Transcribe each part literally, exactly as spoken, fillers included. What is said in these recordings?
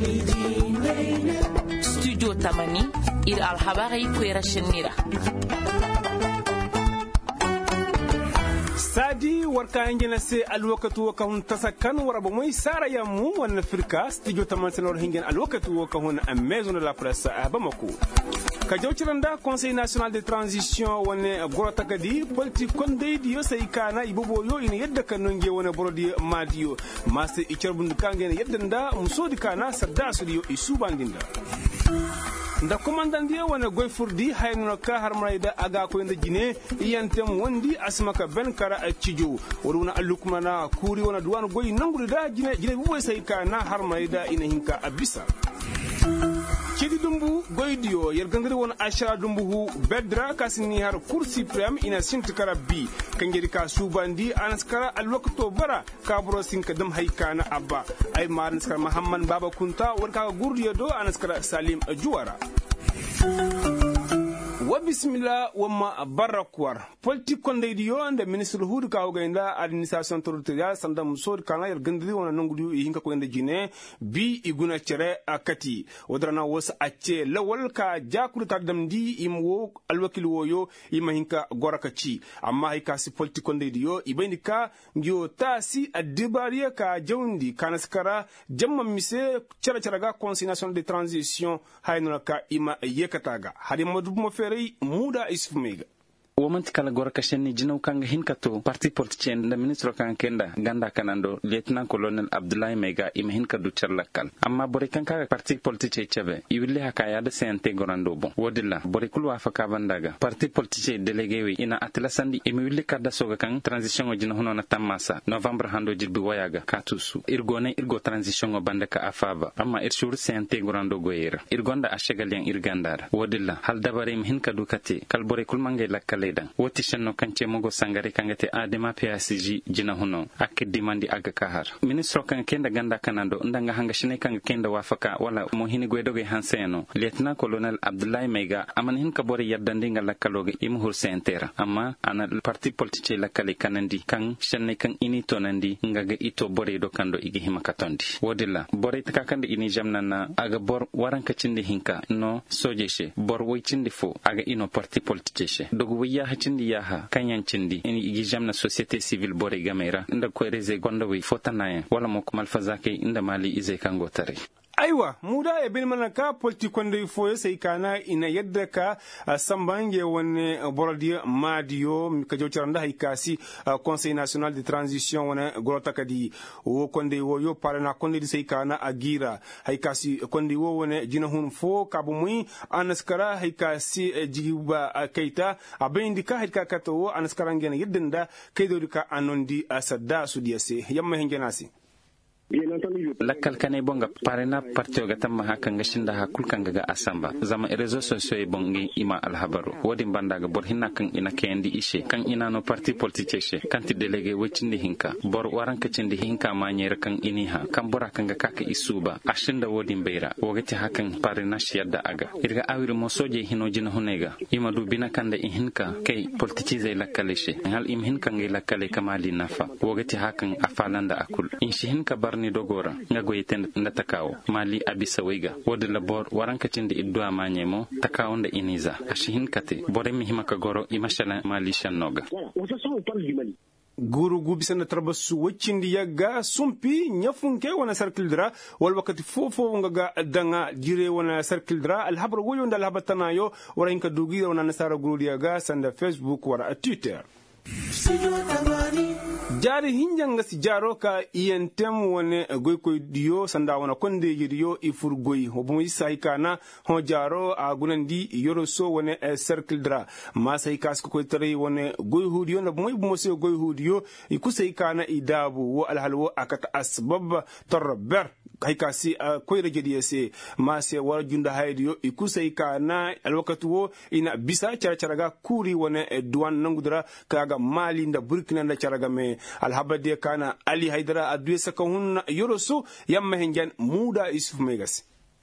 studio tamani ir alhabari kwera shenira sadi warka ngena se alwakatu wa kahun tasakan waraba moy sara yamu wan afrika studio taman senor hingen alwakatu wa kahun a maison de la presse a Bamako ka jawciranda conseil national de transition wone gorota kadi politique konde diyo sai kana ibobo yo ina yadda kanonge wona borodi madiyo master icharbund kangena yadda nda musodi kana sadda su diyo isubandinda nda commandant dia wana goy furdi hayno ka harmayda aga ko enda jine yantem wondi asmaka ben kara cijo wona alukmana kuri wana duwan goy nangude da jine jine bu sai kana harmayda ina hinka abisa cedi dumbu goydiyo yergandiri won ashara dumbu hu bedra kasini har cour supreme ina sinti karabi kangeri ka subandi anaskara alwakto bara kabro sinka dam haykana abba ay marnaskara muhammad baba kunta warka gurdiyo do anaskara salim juwara wa bismillah wamma barakwar politique konde diyo ande ministre hudu ka ogenda administration territoriale sanda musod kana yer gandiri wona nangudu hinka ko ende jine bi iguna cere akati odrana wos acce lawal ka jakuru tadam di imwo alwakil woyo ima hinka gorakaci amma hika si politique konde diyo ibendika ngiyo tasi adibariya ka jawndi kanaskara jamma mise cere cere ga conseil national de transition hayno ka ima yekataga hadi madu mo fere muda isfumega womanti kala gora kashenni jinaw kanga hinkato parti politicien da ministro kan kenda ganda kanando lieutenant colonel Abdoulaye Mega ima hinka du charlakal amma bore kan kaga parti politicien chebe iwille hakaya da sente gorando bon wodilla bore kulwa afaka bandaga parti politicien délégué wi ina atlasandi imi wille kadda soga kan transition o jina hono na tamasa novembre hando jirbi wayaga katusu irgone irgo transition o bandaka afaba amma irshur sente gorando goyera irgonda ashegalian irgandara wodilla hal dabare im hinka du kati kal bore kulmange lakkale woti shanno kanche mogo sangare kangate adema P S G jina huno ak dimandi aga kahar ministro kan kenda ganda kanando ndanga hanga shine kan kenda wafaka wala mohini gwedoge hanseno lieutenant colonel Abdoulaye Mega aman hin ka bori yaddandinga lakaloge im hursentera amma ana parti politique lakale kanandi kan shanne kan ini tonandi ngaga ito bori do kando igi himakatondi wodilla bori taka kande ini jamnana aga bor waranka cinde hinka no sojeshe bor woy cinde fo aga ino parti politique dogu ya hacindi yaha kanyan cindi ini igi jamna société civile bore gamera inda ko reze gonda wi fotanaye wala mo kumal fazake inda mali ize kango tare aiwa muda e bin manaka politique konde foye sai kana ina yadda ka sambange wonne borodi madio ka jawcaranda haykasi conseil national de transition wona gorota kadi wo konde wo yo parana konde sai kana agira haykasi konde wo wona jina hun fo kabu muy anaskara haykasi jiba kaita abindika hayka kato anaskara ngena yedda kaydo ka anondi asadda sudiyase yamma hengenasi lakkal kane bonga parena partio gata ma hakanga shinda hakul kanga ga asamba zama réseaux sociaux bongi ima alhabaru wodi bandaga bor hinna kan ina kendi ishe kan ina no parti politique she kanti délégué wacindi hinka bor waranka cindi hinka ma nyer kan iniha kan bora kanga kaka isuba ashinda wodi mbeira wogati hakan parena shiyada aga irga awir mo soje hino jina hunega ima du bina kanda hinka kay politicize lakkale she hal im hinka ngi lakkale kamali nafa wogati hakan afalanda akul in shi hinka bar ni dogora nga goyiten nda takaw mali abisa wega wodi labor waranka cinde idwa manyemo takaw nda iniza ashin kate bore mi himaka goro imashala mali shannoga guru gubisana tarbasu wacindi yaga sumpi nyafunke wana circle dra wal wakati fofo ngaga danga jire wana circle dra al habro woyo ndal habatana yo wara inka dugi wana nasara guru yaga sanda Facebook wara Twitter jari hinjanga si jaro ka ientem wone goy koy diyo sanda wana konde yiriyo ifur goy obumo isai kana ho jaro a gunandi yoro so wone e circle dra ma sai kas ko tare wone goy hudiyo na bumo bumo se goy hudiyo ikusai kana idabu wo alhalwo akata asbab tarber hay kasi koy rejediye se ma se war junda haydiyo ikusai kana alwakatu wo ina bisa cara caraga kuri wone e duwan nangudra kaga mali nda burkina nda caraga me alhabade kana ali haidara adwe saka hunna yoroso yamma henjan muda isuf megas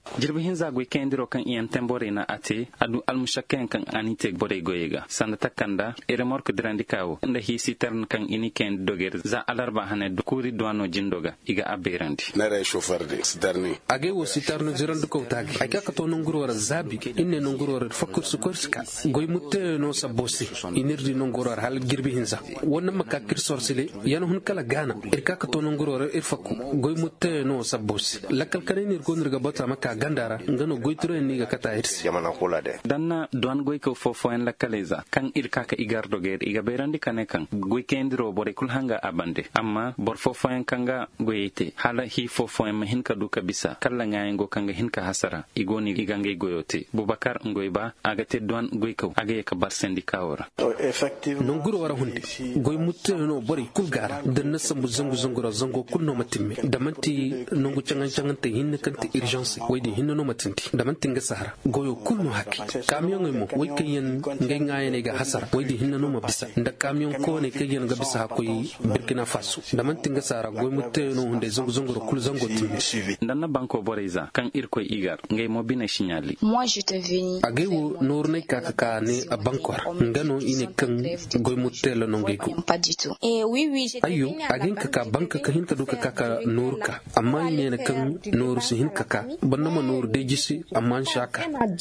jirbi hinza gwe kendiro kan iyan tembore na ate adu almushakken kan anite bore goyega sanda takanda e remorque dirandikawo nda hi sitern kan ini ken doger za alarba hane dukuri douano jindoga iga aberandi nare chauffeur de sitarni age wo sitarno jirandu ko tagi ay ka to nonguro wara zabi inne nonguro wara fakur sukurska goy mutte no sabosi inirdi nonguro wara hal jirbi hinza wonna makka kir sorsile yana hun kala gana ir ka to nonguro wara ir fakku goy mutte no sabosi lakal kanini ko nirga bota makka gandara ngano goytro ni ga kata hirsi yamana kula de danna douane goy ko fofo en lakaleza kan ir ka ka igar doger iga berandi kane kan goy kendiro bore kul hanga abande amma bor fofo en kanga goyete hala hi fofo en hinka duka bisa kala ngayengo kanga hinka hasara igoni igange goyote bubakar ngoyba agate douane goy ko age ka bar syndicat non guro wara hunde goy mutte no bori kul gara danna sambu zangu zangu zango kunno matimme damanti nongu changan changan te hinne kante urgence waydi hinno no matinti damanti nga sahara goyo kulno hakki camion mo way kayen ngay ngayene ga hasara waydi hinno no mabisa nda camion ko ne kayen ga bisa hakoy Burkina Faso damanti nga sahara goy mutte no hunde zangu zangu kul zango timme danna banko boreza kan irko igar ngay mo bina signali moi je te veni agewu norne kaka ka ne a bankor ngano ine kan goy mutte lo no ngay ko pas du tout et oui oui ayo agen kaka banka ka hinka duka kaka norka amma ine kan noru si hinka ka banama noru de jisi amma shaka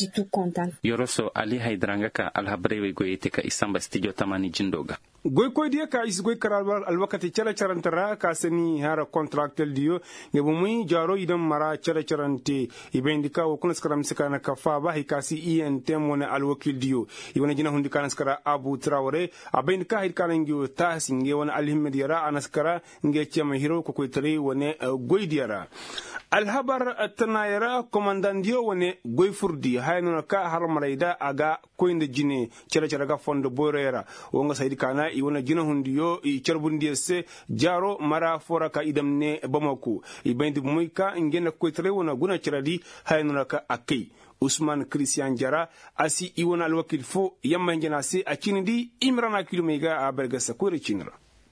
yoroso ali haidrangaka ka alhabrewe goyete ka isamba studio tamani jindoga goy koy dia ka is goy karal al wakati chala charantara ka seni hara contractel dio ngebo muy jaro idam mara chala charante ibendika wo kunas karam sikana ka fa ba hikasi ien temone al wakil dio ibona jina hundi kanas kara abu traore abendika hit kana ngio ta singe wona al himmed yara anaskara nge chema hiro ko koy tari wone goy diara al habar tanayara komandandio wone goy furdi hayno ka har marayda aga koynde jine chala chala ga fondo borera wonga saydi kana i wona jina hundiyo i charbundi se jaro mara fora ka idam ne bamako i bendi moyka ngena koytre wona guna charadi hayno ka akay Ousmane Christian Jara asi i wona alwakil fo yamma ngena se akinidi imrana kilomega a bergasa ko rechinra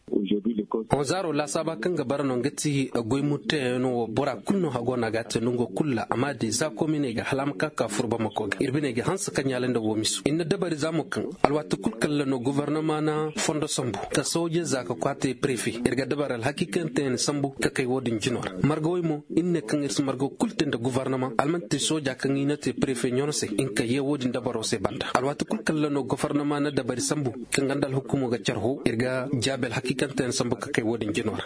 Ozaro la saba kanga barano ngati goy mutte no bora kunno hagona gatte nungo kulla amadi za komine ga halamka ka furba makoga irbine ga hansa kanyalenda womisu inna dabari zamukan alwatu kulkalla no gouvernement na fondo sambu ka soje zaka kwate préfet irga dabar al hakikanten sambu ka kay wodin jinor margoy mo inne kan irs margo kultende gouvernement almanti soja kan inate préfet nyonse inka ye wodin dabaro se banda alwatu kulkalla no gouvernement na dabari sambu kan gandal hukumo ga charho irga jabel hakikanten sambu ka kay wodin jinor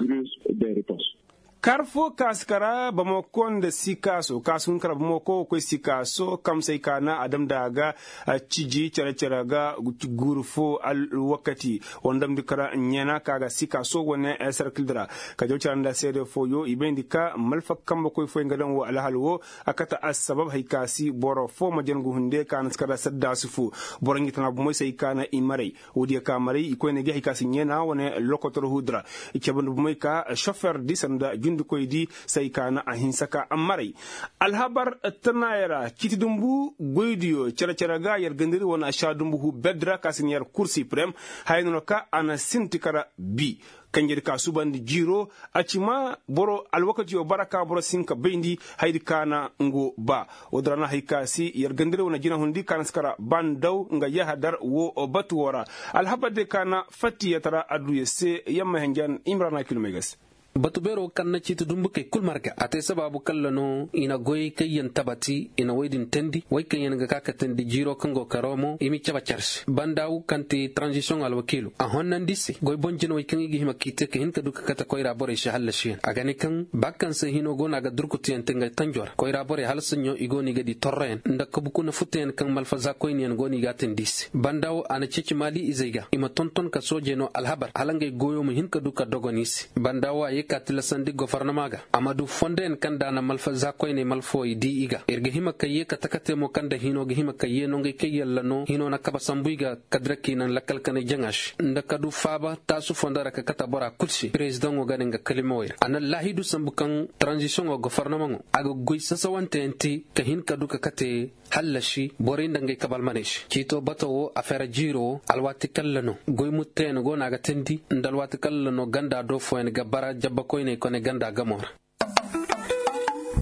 Carfo kaskara bamokon da sikaso kasun kara bamoko ko sikaso kam sai kana adam daga ciji cere ga gurfo al wakati wandam dikara nyana kaga sikaso wona circle ka jaw charanda sede foyo ibendika malfa kamba ko fo ngadan wo al halwo akata asbab haykasi boro fo majangu hunde kan skara sadda sufu borangi tan bu moy sai kana imare wodi ka mare ko ne haykasi nyana wona lokotor hudra ikebon bu moy ka chauffeur disanda koy di sai kana a hinsaka amarai alhabar tanayara kitidumbu goydiyo ceracera ga yar gandiri wona shadumbu hu bedra kasin yar kursi prem hayno ka ana sintikara bi kanjir ka subandi jiro acima boro alwakati o baraka boro sinka bendi haydi kana ngo ba odrana haykasi yar gandire wona jina hundi kana skara bandaw nga yahadar wo batuwara alhabade kana fatti yatara adu yese yamma henjan imrana kilomegas batubero kanna citu dumbu kay kulmarga ate sababu kallano ina goy kayen tabati ina waydin tendi way kayen ga kaka tendi jiro kango karomo imi chaba charge bandaw kanti transition al wakilu a honnan disi goy bonjino way kangi hima kite ke hinka duka kata koyra bore shahalla shin agani kan bakkan se hino gona ga durkuti en tenga tanjor koyra bore halsanyo igoni ga di torren ndaka bukuna futen kan malfaza koyni goni ga tendis bandaw ana cici mali izaiga ima tonton ka sojeno alhabar halangay goyo mu hinka duka dogonis bandaw katila sandi gouvernement ga amadu fonden kanda na malfa zakoy ne malfo di iga erge hima kaye katakate mo kanda hino ge hima kaye no ge kayella no hino na kaba sambuiga kadraki nan lakal kane jangash ndakadu faba tasu fondara ka kata bora kulsi president o ganen ga kalimoy ana lahidu sambukan transition o gouvernement aga goy sasawante enti ka hin kadu ka kate halashi borinda ngai kabal manesh kito bato affaire jiro alwati kallano goy mutten go naga tendi ndalwati kallano ganda do fo en gabara jabba koyne kone ganda gamora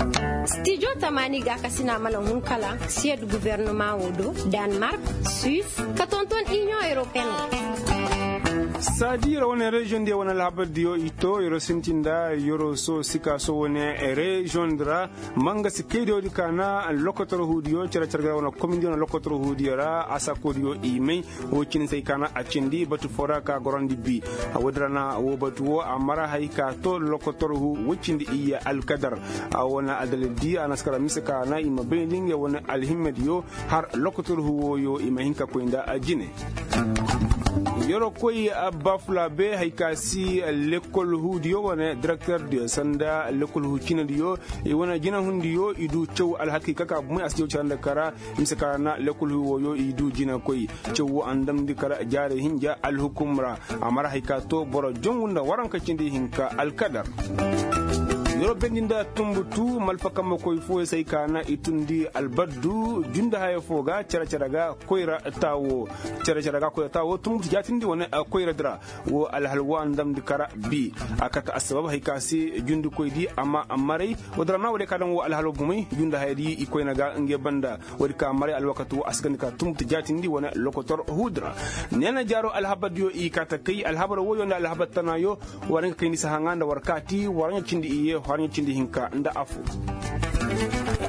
studio tamani ga kasina malan hunkala sied gouvernement wodo Denmark Suisse katonton Union Européenne sadira wona region de wona labar dio ito yoro sintinda yoro so sika so wona region dra manga sikedo di kana lokotoro hudio cera cera wona commune wona lokotoro hudiora asako dio ime o kin sai kana acindi batu fora ka gorondi bi awodrana wo batu wo amara haika to lokotoro hu wucindi iya alkadar awona adaldi anaskara misaka na ima bending ya wona alhimmedio har lokotoro hu yo ima hinka ko inda ajine yoro koy abafla be haykasi l'école hudiyo wana directeur de sanda l'école hukina diyo e wana jina hundiyo idu cew al hakika ka mu asjo chanda kara misaka na l'école huwo idu jina koy cew andam di kara jare hinja al hukumra amara haykato boro jongunda waranka cindi hinka al kadar yoro bendinda tumbutu malfaka makoy fo sai kana itundi albaddu junda haye foga cara caraga koyra tawo cara caraga koyra tawo tumbutu jatindi wona koyra dra wo alhalwa ndam dikara bi akata asbab haykasi jundu koydi amma amare wadra na wode kadan wo alhalo bumay junda haydi ikoyna ga nge banda wodi ka mare alwakatu asgandika tumbutu jatindi wona lokotor hudra nena jaro alhabadiyo ikata kay alhabar wo yona alhabatana yo waran kayni sahanganda warkati waran cindi iye harnya cindi hinka nda afu